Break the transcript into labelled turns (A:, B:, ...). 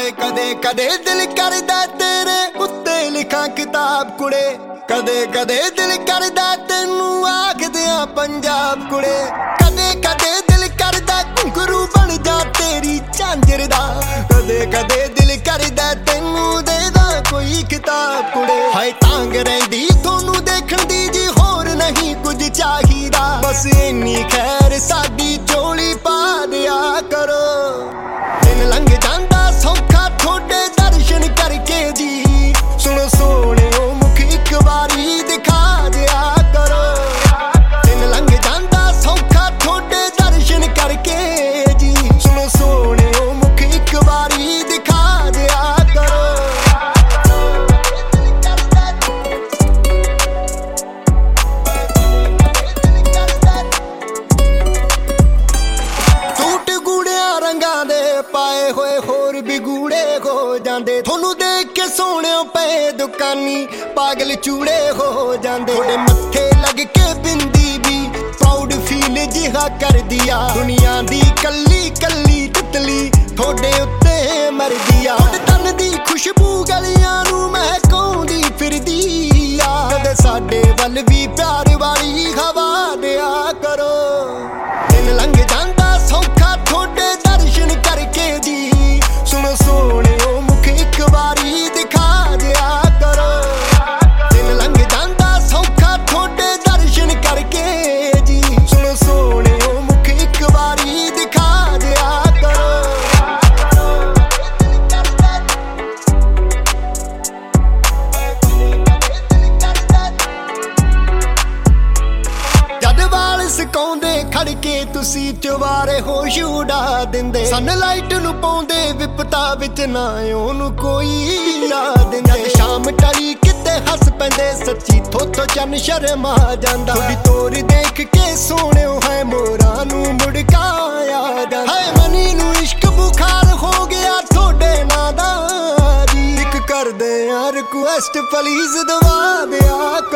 A: ਕਦੇ ਕਦੇ ਦਿਲ ਕਰਦਾ ਤੇਰੇ ਉੱਤੇ ਲਿਖਾਂ ਕਿਤਾਬ ਕੁੜੇ। ਕਦੇ ਕਦੇ ਦਿਲ ਕਰਦਾ ਤੈਨੂੰ ਆਖਦਿਆਂ ਪੰਜਾਬ ਕੁੜੇ। ਕਦੇ ਕਦੇ ਦਿਲ ਕਰਦਾ ਘੁੰਗਰੂ ਬਣ ਜਾ ਤੇਰੀ ਝਾਂਜਰ ਦਾ। ਕਦੇ ਕਦੇ ਦਿਲ ਕਰਦਾ ਤੈਨੂੰ ਦੇ ਦਾਂ ਕੋਈ ਕਿਤਾਬ ਕੁੜੇ। ਹਾਏ ਤਾਂਗ ਰਹਿੰਦੀ ਤੁਹਾਨੂੰ ਦੇਖਣ ਦੀ ਜੀ, ਹੋਰ ਨਹੀਂ ਕੁਝ ਚਾਹੀਦਾ। ਬਸ ਇੰਨੀ ਖੈਰ ਸਾਡੀ ਝੋਲੀ ਪਾ ਦਿਆ ਕਰੋ। ਦਿਨ ਲੰਘ ਜਾਂਦਾ ਸੌਖਾ ਤੁਹਾਡੇ ਦਰਸ਼ਨ ਕਰਕੇ ਜੀ। ਸੁਣੋ ਸੋਹਣਿਓ ਮੁਖ ਇੱਕ ਵਾਰੀ ਦਿਖਾ ਦਿਆ ਕਰੋ। ਦਿਨ ਲੰਘ ਜਾਂਦਾ ਸੌਖਾ ਤੁਹਾਡੇ ਦਰਸ਼ਨ ਕਰਕੇ ਜੀ। ਸੁਣੋ ਸੋਹਣਿਓ ਮੁਖ ਇੱਕ ਵਾਰੀ ਦਿਖਾ ਦਿਆ ਕਰੋ। ਸੂਟ ਗੂੜਿਆਂ ਰੰਗਾਂ ਦੇ ਪਾਏ ਹੋਏ ਹੋਰ ਵੀ ਗੂੜੇ ਹੋ ਜਾਂਦੇ। ਤੁਹਾਨੂੰ ਦੇਖ ਕੇ ਸੋਹਣਿਓ ਪਏ ਦੁਕਾਨੀ ਪਾਗਲ ਚੂੜੇ ਹੋ ਜਾਂਦੇ। ਤੁਹਾਡੇ ਮੱਥੇ ਲੱਗ ਕੇ ਬਿੰਦੀ ਵੀ ਪ੍ਰਾਊਡ ਫੀਲ ਜਿਹਾ ਕਰਦੀ ਆ। ਦੁਨੀਆ ਦੀ ਕੱਲੀ ਕੱਲੀ ਤਿਤਲੀ ਤੁਹਾਡੇ ਉੱਤੇ ਮਰਦੀ ਆ। ਤੁਹਾਡੇ ਤਨ ਦੀ ਖੁਸ਼ਬੂ ਗਲੀਆਂ ਨੂੰ ਮਹਿਕਾਉਂਦੀ ਫਿਰਦੀ ਆ। ਕਦੇ ਸਾਡੇ ਵੱਲ ਵੀ ਪਿਆਰ ਵਾਲੀ ਹਵਾ ਦਿਆ ਕਰੋ। ਦਿਨ ਲੰਘ ਜਾਂਦਾ ਸੌਖਾ ਤੁਹਾਡੇ ਦਰਸ਼ਨ ਕਰਕੇ ਜੀ। ਸੁਣੋ ਸੋਹਣਿਓ ਮੁਖ ਇੱਕ ਵਾਰੀ ਦਿਖਾ ਦਿਆ ਕਰੋ। ਦਿਨ ਲੰਘ ਜਾਂਦਾ ਸੌਖਾ ਤੁਹਾਡੇ ਦਰਸ਼ਨ ਕਰਕੇ ਜੀ। ਸੁਣੋ ਸੋਹਣਿਓ ਮੁਖ ਇੱਕ ਵਾਰੀ ਦਿਖਾ ਦਿਆ ਕਰੋ। ਜਦ ਵਾਲ ਸੁਕਾਉਂਦੇ ਖੜ ਕੇ ਤੁਸੀਂ ਚਵਾਰੇ ਹੋਸ਼ ਉਡਾ ਦਿੰਦੇ। ਸਨਲਾਈਟ ਨੂੰ ਪਾਉਂਦੇ ਵਿਪਤਾ ਵਿੱਚ ਨਾ ਉਹਨੂੰ ਕੋਈ ਯਾਦ ਦਿੰਦੇ। ਜਦ ਸ਼ਾਮ ਟਲੀ ਕਿਤੇ ਹੱਸ ਪੈਂਦੇ ਸੱਚੀ ਥੋਥੋਂ ਚੰਨ ਸ਼ਰਮਾ ਜਾਂਦਾ। ਤੁਹਾਡੀ ਤੋਰ ਦੇਖ ਕੇ ਸੋਹਣਿਓ ਹੈ ਮੋਰਾਂ ਨੂੰ ਮੁੜਕਾ ਆ ਜਾਂਦਾ। ਹਾਏ ਮਨੀ ਨੂੰ ਇਸ਼ਕ ਬੁਖਾਰ ਹੋ ਗਿਆ ਤੁਹਾਡੇ ਨਾਂ ਦਾ ਜੀ। ਇੱਕ ਕਰਦੇ ਆ ਰਿਕੁਐਸਟ ਪਲੀਜ਼ ਦਵਾ ਦਿਆ